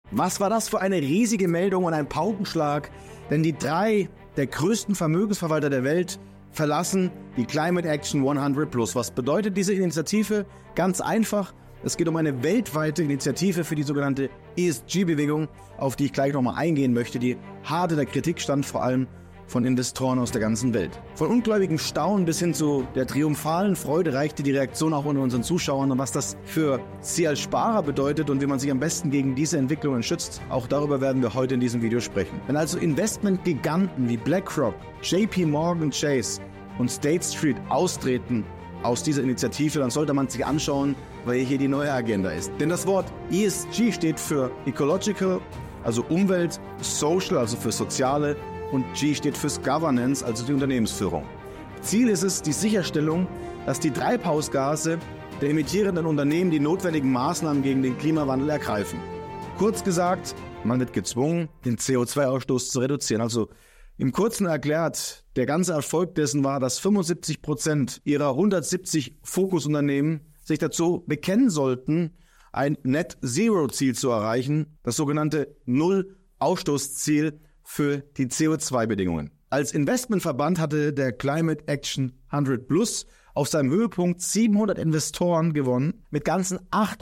Was war das für eine riesige Meldung und ein Paukenschlag? Denn die 3 der größten Vermögensverwalter der Welt verlassen die Climate Action 100+. Was bedeutet diese Initiative? Ganz einfach. Es geht um eine weltweite Initiative für die sogenannte ESG-Bewegung, auf die ich gleich nochmal eingehen möchte, die hart in der Kritik stand, vor allem von Investoren aus der ganzen Welt. Von ungläubigem Staunen bis hin zu der triumphalen Freude reichte die Reaktion auch unter unseren Zuschauern. Und was das für Sie als Sparer bedeutet und wie man sich am besten gegen diese Entwicklungen schützt, auch darüber werden wir heute in diesem Video sprechen. Wenn also Investmentgiganten wie BlackRock, JP Morgan Chase und State Street austreten aus dieser Initiative, dann sollte man sich anschauen, weil hier die neue Agenda ist. Denn das Wort ESG steht für Ecological, also Umwelt, Social, also für Soziale, und G steht fürs Governance, also die Unternehmensführung. Ziel ist es, die Sicherstellung, dass die Treibhausgase der emittierenden Unternehmen die notwendigen Maßnahmen gegen den Klimawandel ergreifen. Kurz gesagt, man wird gezwungen, den CO2-Ausstoß zu reduzieren. Also im Kurzen erklärt, der ganze Erfolg dessen war, dass 75% ihrer 170 Fokusunternehmen sich dazu bekennen sollten, ein Net-Zero-Ziel zu erreichen, das sogenannte Null-Ausstoßziel für die CO2-Bedingungen. Als Investmentverband hatte der Climate Action 100+ auf seinem Höhepunkt 700 Investoren gewonnen mit ganzen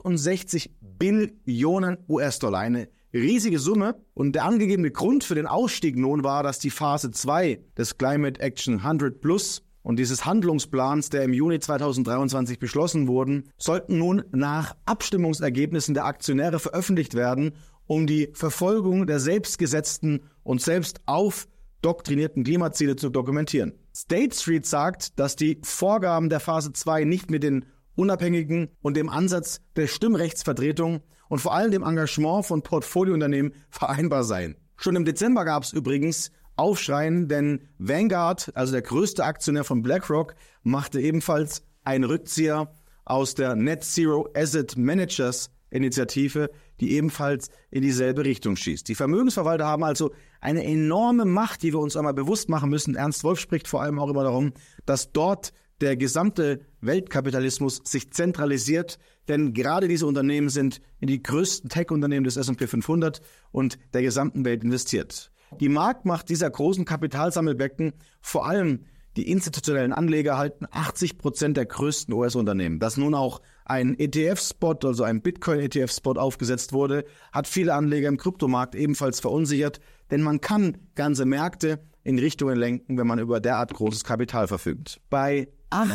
68 Billionen US-Dollar. Eine riesige Summe. Und der angegebene Grund für den Ausstieg nun war, dass die Phase 2 des Climate Action 100+ und dieses Handlungsplans, der im Juni 2023 beschlossen wurden, sollten nun nach Abstimmungsergebnissen der Aktionäre veröffentlicht werden, um die Verfolgung der selbstgesetzten und selbst aufdoktrinierten Klimaziele zu dokumentieren. State Street sagt, dass die Vorgaben der Phase 2 nicht mit den unabhängigen und dem Ansatz der Stimmrechtsvertretung und vor allem dem Engagement von Portfoliounternehmen vereinbar seien. Schon im Dezember gab es übrigens Aufschreien, denn Vanguard, also der größte Aktionär von BlackRock, machte ebenfalls einen Rückzieher aus der Net Zero Asset Managers Initiative, die ebenfalls in dieselbe Richtung schießt. Die Vermögensverwalter haben also eine enorme Macht, die wir uns einmal bewusst machen müssen. Ernst Wolf spricht vor allem auch immer darum, dass dort der gesamte Weltkapitalismus sich zentralisiert, denn gerade diese Unternehmen sind in die größten Tech-Unternehmen des S&P 500 und der gesamten Welt investiert. Die Marktmacht dieser großen Kapitalsammelbecken, vor allem die institutionellen Anleger, halten 80% der größten US-Unternehmen. Dass nun auch ein ETF-Spot, also ein Bitcoin-ETF-Spot aufgesetzt wurde, hat viele Anleger im Kryptomarkt ebenfalls verunsichert, denn man kann ganze Märkte in Richtungen lenken, wenn man über derart großes Kapital verfügt. Bei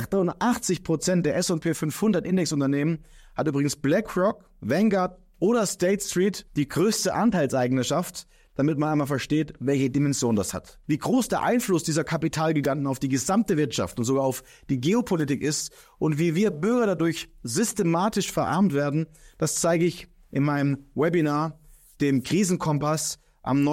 88% der S&P 500 Indexunternehmen hat übrigens BlackRock, Vanguard oder State Street die größte Anteilseignerschaft, damit man einmal versteht, welche Dimension das hat. Wie groß der Einfluss dieser Kapitalgiganten auf die gesamte Wirtschaft und sogar auf die Geopolitik ist und wie wir Bürger dadurch systematisch verarmt werden, das zeige ich in meinem Webinar, dem Krisenkompass, am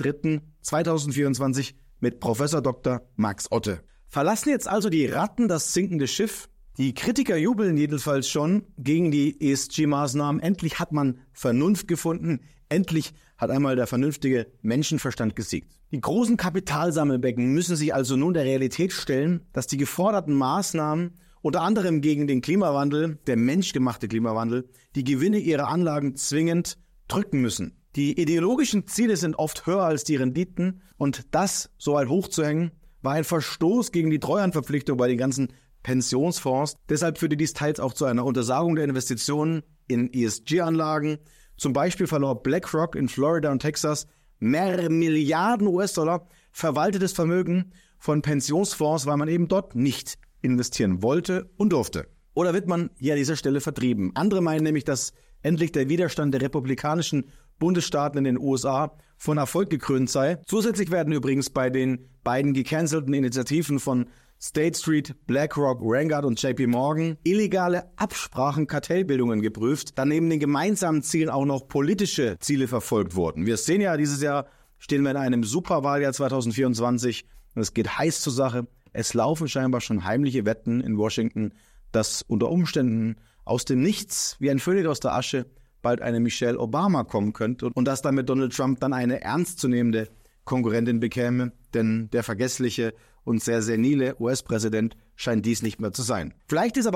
19.03.2024 mit Professor Dr. Max Otte. Verlassen jetzt also die Ratten das sinkende Schiff? Die Kritiker jubeln jedenfalls schon gegen die ESG-Maßnahmen. Endlich hat man Vernunft gefunden. Endlich hat einmal der vernünftige Menschenverstand gesiegt. Die großen Kapitalsammelbecken müssen sich also nun der Realität stellen, dass die geforderten Maßnahmen unter anderem gegen den Klimawandel, der menschgemachte Klimawandel, die Gewinne ihrer Anlagen zwingend drücken müssen. Die ideologischen Ziele sind oft höher als die Renditen und das so weit hochzuhängen, war ein Verstoß gegen die Treuhandverpflichtung bei den ganzen Pensionsfonds. Deshalb führte dies teils auch zu einer Untersagung der Investitionen in ESG-Anlagen. Zum Beispiel verlor BlackRock in Florida und Texas mehrere Milliarden US-Dollar verwaltetes Vermögen von Pensionsfonds, weil man eben dort nicht investieren wollte und durfte. Oder wird man hier an dieser Stelle vertrieben? Andere meinen nämlich, dass endlich der Widerstand der republikanischen Bundesstaaten in den USA von Erfolg gekrönt sei. Zusätzlich werden übrigens bei den beiden gecancelten Initiativen von State Street, BlackRock, Vanguard und JP Morgan illegale Absprachen, Kartellbildungen geprüft, da neben den gemeinsamen Zielen auch noch politische Ziele verfolgt wurden. Wir sehen ja, dieses Jahr stehen wir in einem Superwahljahr 2024 und es geht heiß zur Sache. Es laufen scheinbar schon heimliche Wetten in Washington, dass unter Umständen aus dem Nichts, wie ein Phönix aus der Asche, bald eine Michelle Obama kommen könnte und dass damit Donald Trump dann eine ernstzunehmende Konkurrentin bekäme, denn der vergessliche und sehr senile US-Präsident scheint dies nicht mehr zu sein. Vielleicht ist aber auch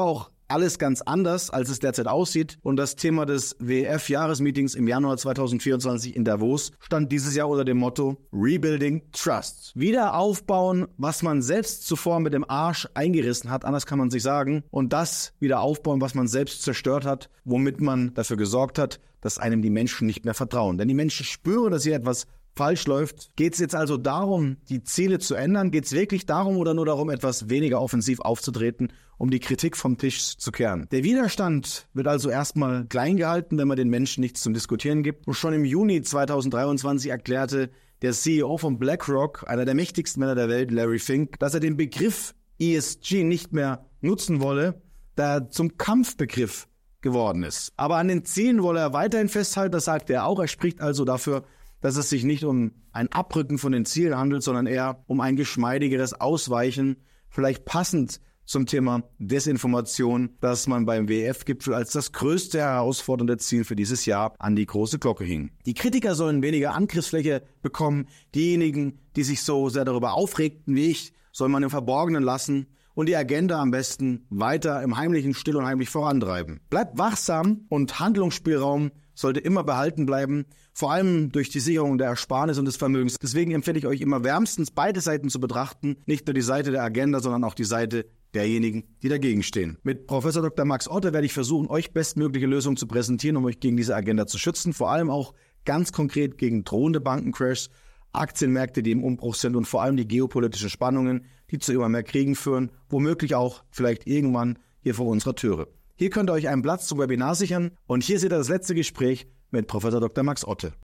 alles ganz anders, als es derzeit aussieht. Und das Thema des WEF-Jahresmeetings im Januar 2024 in Davos stand dieses Jahr unter dem Motto Rebuilding Trust. Wieder aufbauen, was man selbst zuvor mit dem Arsch eingerissen hat, anders kann man sich sagen. Und das wieder aufbauen, was man selbst zerstört hat, womit man dafür gesorgt hat, dass einem die Menschen nicht mehr vertrauen. Denn die Menschen spüren, dass hier etwas falsch läuft. Geht es jetzt also darum, die Ziele zu ändern? Geht es wirklich darum oder nur darum, etwas weniger offensiv aufzutreten, um die Kritik vom Tisch zu kehren? Der Widerstand wird also erstmal klein gehalten, wenn man den Menschen nichts zum Diskutieren gibt. Und schon im Juni 2023 erklärte der CEO von BlackRock, einer der mächtigsten Männer der Welt, Larry Fink, dass er den Begriff ESG nicht mehr nutzen wolle, da er zum Kampfbegriff geworden ist. Aber an den Zielen wolle er weiterhin festhalten, das sagt er auch. Er spricht also dafür, dass es sich nicht um ein Abrücken von den Zielen handelt, sondern eher um ein geschmeidigeres Ausweichen, vielleicht passend zum Thema Desinformation, das man beim WEF-Gipfel als das größte herausfordernde Ziel für dieses Jahr an die große Glocke hing. Die Kritiker sollen weniger Angriffsfläche bekommen, diejenigen, die sich so sehr darüber aufregten wie ich, soll man im Verborgenen lassen und die Agenda am besten weiter im Heimlichen still und heimlich vorantreiben. Bleibt wachsam und Handlungsspielraum sollte immer behalten bleiben, vor allem durch die Sicherung der Ersparnis und des Vermögens. Deswegen empfehle ich euch immer wärmstens, beide Seiten zu betrachten, nicht nur die Seite der Agenda, sondern auch die Seite derjenigen, die dagegen stehen. Mit Professor Dr. Max Otte werde ich versuchen, euch bestmögliche Lösungen zu präsentieren, um euch gegen diese Agenda zu schützen, vor allem auch ganz konkret gegen drohende Bankencrashs, Aktienmärkte, die im Umbruch sind und vor allem die geopolitischen Spannungen, die zu immer mehr Kriegen führen, womöglich auch vielleicht irgendwann hier vor unserer Türe. Hier könnt ihr euch einen Platz zum Webinar sichern und hier seht ihr das letzte Gespräch mit Professor Dr. Max Otte.